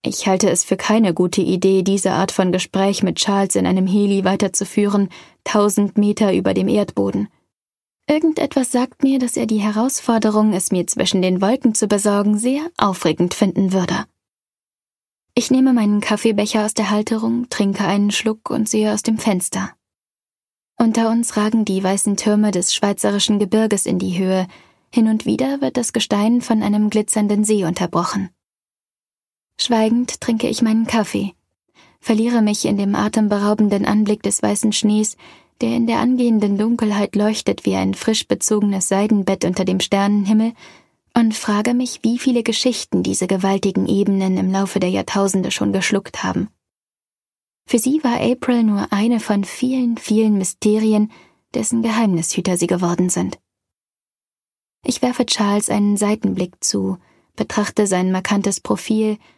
Ich halte es für keine gute Idee, diese Art von Gespräch mit Charles in einem Heli weiterzuführen, 1000 Meter über dem Erdboden. Irgendetwas sagt mir, dass er die Herausforderung, es mir zwischen den Wolken zu besorgen, sehr aufregend finden würde. Ich nehme meinen Kaffeebecher aus der Halterung, trinke einen Schluck und sehe aus dem Fenster. Unter uns ragen die weißen Türme des schweizerischen Gebirges in die Höhe, hin und wieder wird das Gestein von einem glitzernden See unterbrochen. Schweigend trinke ich meinen Kaffee, verliere mich in dem atemberaubenden Anblick des weißen Schnees, der in der angehenden Dunkelheit leuchtet wie ein frisch bezogenes Seidenbett unter dem Sternenhimmel, und frage mich, wie viele Geschichten diese gewaltigen Ebenen im Laufe der Jahrtausende schon geschluckt haben. Für sie war April nur eine von vielen, vielen Mysterien, dessen Geheimnishüter sie geworden sind. Ich werfe Charles einen Seitenblick zu, betrachte sein markantes Profil,